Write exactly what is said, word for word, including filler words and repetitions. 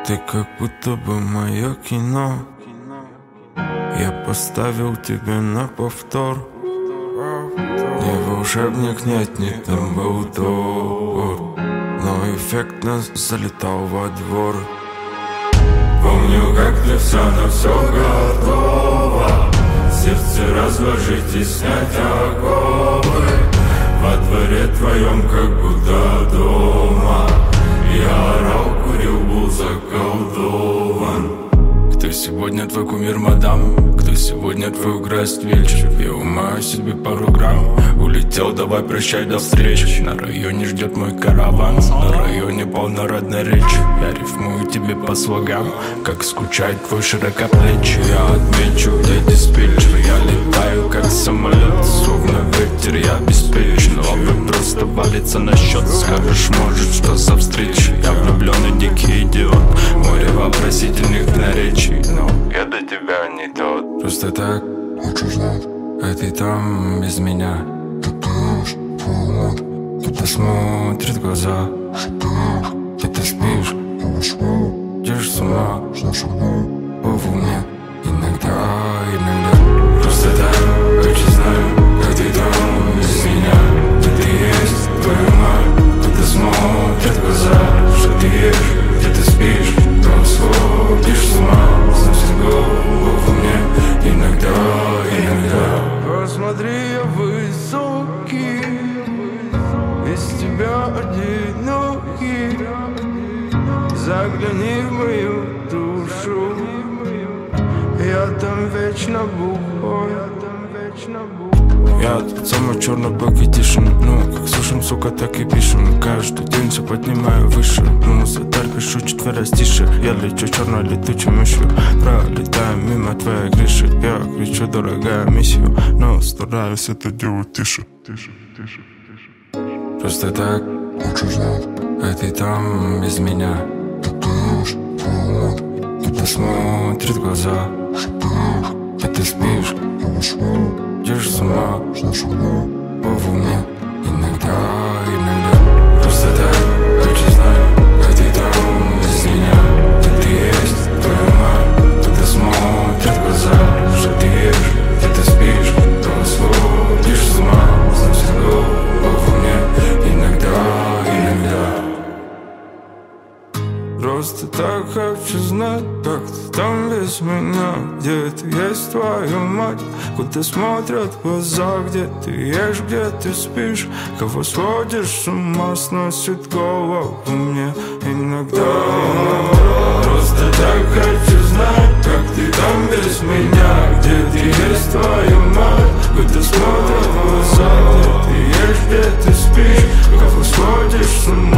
Ты как будто бы мое кино. Я поставил тебе на повтор. Не волшебник, нет, не там был тор, но эффектно залетал во двор. Помню, как для всана все готово. Сердце разложить и снять оковы. Во дворе твоем, как будто дома. Я орал, курил, был заколдован. Кто сегодня твой кумир, мадам? Кто сегодня твой уграст вечер? Я умаю себе пару грамм. Улетел, давай прощай, до встречи. На районе ждет мой караван. На районе полно родной речи. Я рифмую тебе по слогам, как скучает твой широкоплечий. Я отмечу, где диспетчер. Я летаю, как самолет, словно ветер, я обеспечен. Лавы просто валится на счет. Скажешь, может, что за встречи? Я влюбленный дикий идиот. Море вопросительных наречий, но я до тебя не тот. Просто так хочу знать, а ты там без меня. ты пьешь, твой Кто-то смотрит в глаза, шипишь, где ты спишь, я во сне, идешь с ума знаешь огни, по волне. Иногда, иногда просто так хочу знать, как ты там без меня. Где ты есть, твою мать, кто-то смотрит в глаза, что ты ешь, где ты спишь, там сходишь с ума, значит голову во мне. Иногда, иногда. Посмотри, я высокий, из тебя одинокий. Загляни в мою душу, я там вечно бухой, я там вечно бухой. Я тот самый черный пакетишен. Ну, как слушаем, сука, так и пишем. Каждый день все поднимаю выше. Ну, задарь, пишу четверостише. Я лечу черной летучей мышью. Пролетаю мимо твоей крыши. Я кричу, дорогая, миссию, но стараюсь это делать тише. Тише, тише, тише. Просто так хочу знать, а ты там без меня. ты пьешь, твой Кто-то смотрит в глаза, шипишь, где ты спишь, я во сне, идешь с ума знаешь огни, по волне. Иногда, иногда просто так хочу знать, как ты там без меня. Где ты есть, твою мать, кто-то смотрит в глаза, что ты ешь, где ты спишь, то сходишь с ума, значит голову по волне. Иногда, иногда просто так хочу знать, как ты там без меня. Где ты есть, твою мать, куда смотрят глаза, где ты ешь, где ты спишь, кого сводишь с ума, сносит голову мне. Иногда, просто так хочу знать, как ты там без меня. Где ты есть, твою мать, куда смотрят глаза, где ты ешь, где ты спишь, кого сводишь с ума.